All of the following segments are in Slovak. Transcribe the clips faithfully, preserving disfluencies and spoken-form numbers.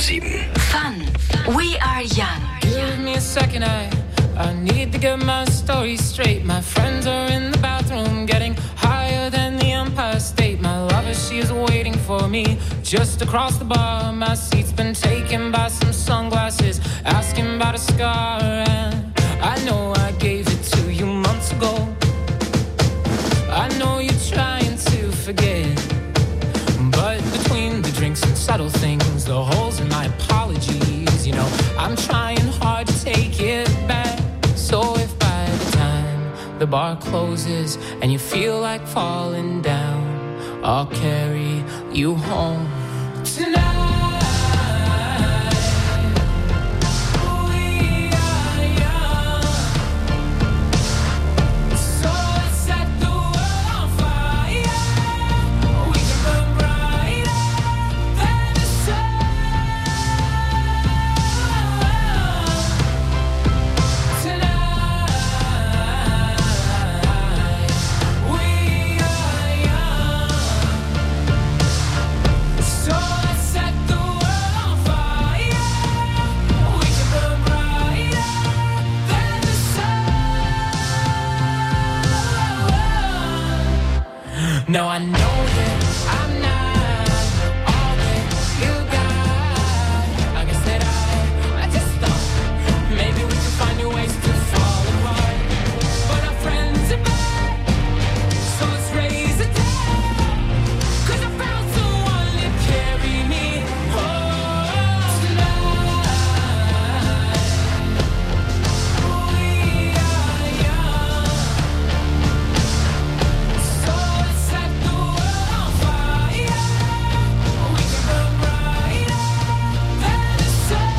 sieben. Fun. We are young. Give me a second, I, I need to get my story straight. My friends are in the bathroom getting higher than the Empire State. My lover, she is waiting for me just across the bar. My seat's been taken by some sunglasses, asking about a scar. And I know I gave it to you months ago. I know you're trying to forget, but between the drinks and subtle things, the holes in my apologies, you know, I'm trying hard to take it back. So if by the time the bar closes and you feel like falling down, I'll carry you home tonight. No, I know that I'm not all that you got. I guess that I, I just thought maybe we could find new ways to fall apart. But our friends are back, so let's raise a toast. 'Cause I found someone to carry me home tonight. We are young, so let's set the world on fire. We can burn brighter than the sun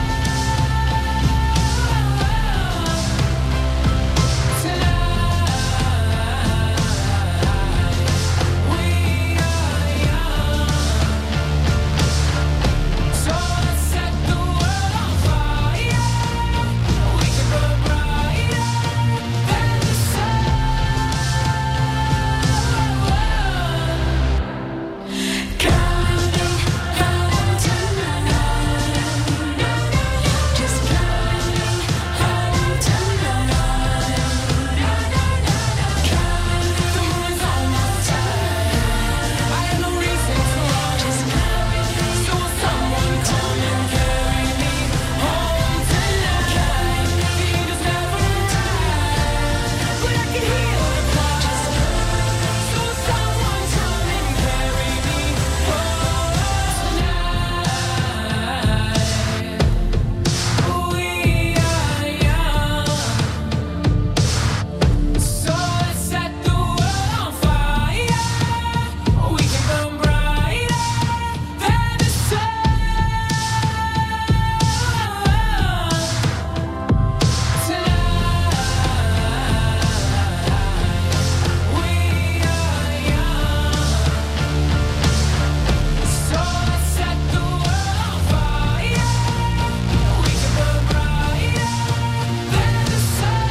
tonight. We are young, so let's set the world on fire. We can burn brighter than the sun. Counting home tonight, just counting home tonight. Counting the moon's almost time. I have no reason to run, just counting. So will someone come and carry me home tonight? The angels never arrive, but I can hear the cries. So will someone come and carry me home tonight? We are young, so let's set the world on fire. We can burn brighter than the sun tonight. We are young, so let's set the world on fire. We can burn brighter than the sun.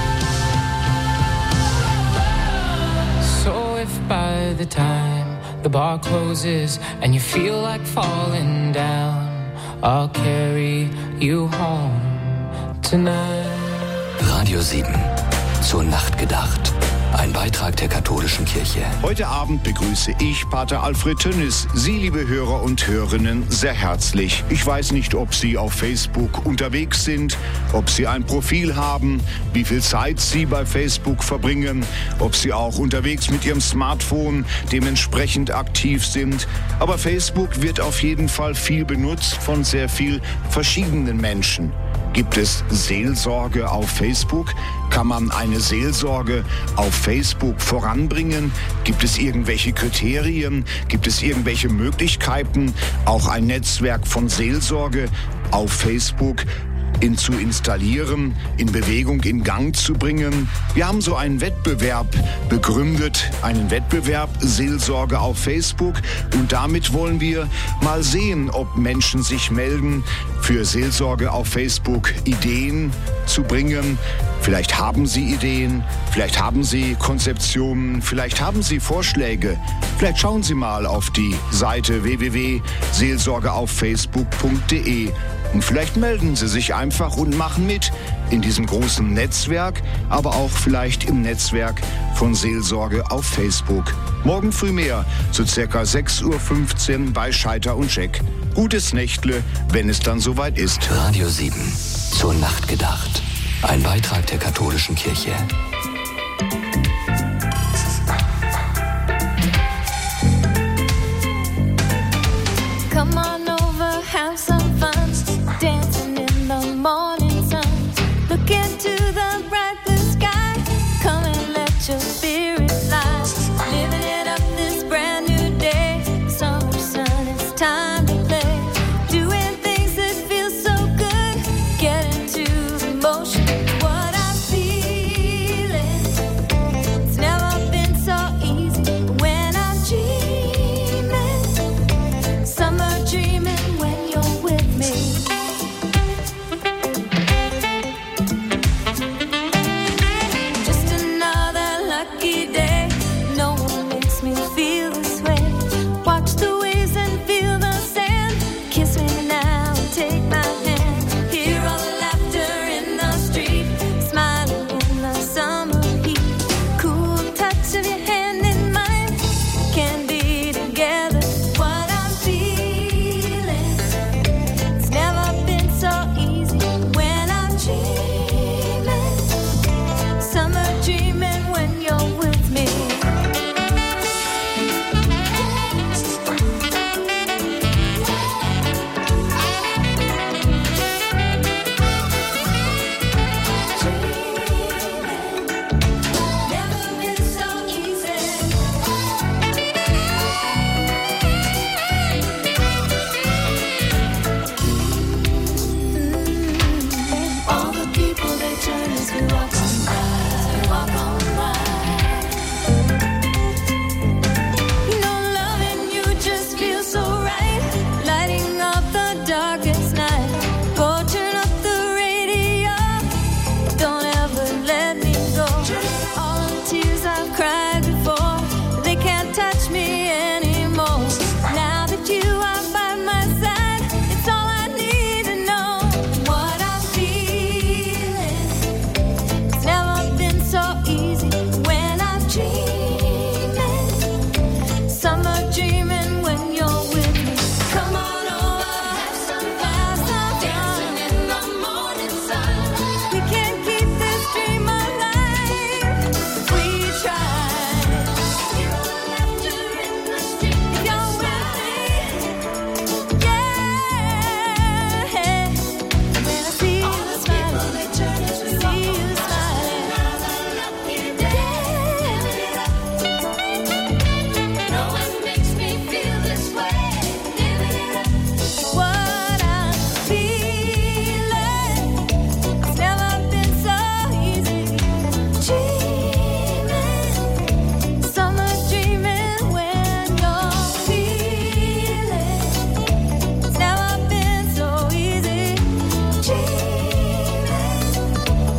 So if by the time the bar closes and you feel like falling down, I'll carry you home tonight. Radio sieben. Zur Nacht gedacht. Ein Beitrag der katholischen Kirche. Heute Abend begrüße ich Pater Alfred Tönnis, Sie, liebe Hörer und Hörerinnen, sehr herzlich. Ich weiß nicht, ob Sie auf Facebook unterwegs sind, ob Sie ein Profil haben, wie viel Zeit Sie bei Facebook verbringen, ob Sie auch unterwegs mit Ihrem Smartphone dementsprechend aktiv sind. Aber Facebook wird auf jeden Fall viel benutzt von sehr viel verschiedenen Menschen. Gibt es Seelsorge auf Facebook? Kann man eine Seelsorge auf Facebook voranbringen? Gibt es irgendwelche Kriterien? Gibt es irgendwelche Möglichkeiten, auch ein Netzwerk von Seelsorge auf Facebook in zu installieren, in Bewegung, in Gang zu bringen? Wir haben so einen Wettbewerb begründet, einen Wettbewerb Seelsorge auf Facebook, und damit wollen wir mal sehen, ob Menschen sich melden, für Seelsorge auf Facebook Ideen zu bringen, Vielleicht haben Sie Ideen, vielleicht haben Sie Konzeptionen, vielleicht haben Sie Vorschläge. Vielleicht schauen Sie mal auf die Seite w w w punkt seelsorge auf facebook punkt de und vielleicht melden Sie sich einfach und machen mit in diesem großen Netzwerk, aber auch vielleicht im Netzwerk von Seelsorge auf Facebook. Morgen früh mehr, so circa sechs Uhr fünfzehn bei Scheiter und Scheck. Gutes Nächtle, wenn es dann soweit ist. Radio sieben, zur Nacht gedacht. Ein Beitrag der katholischen Kirche.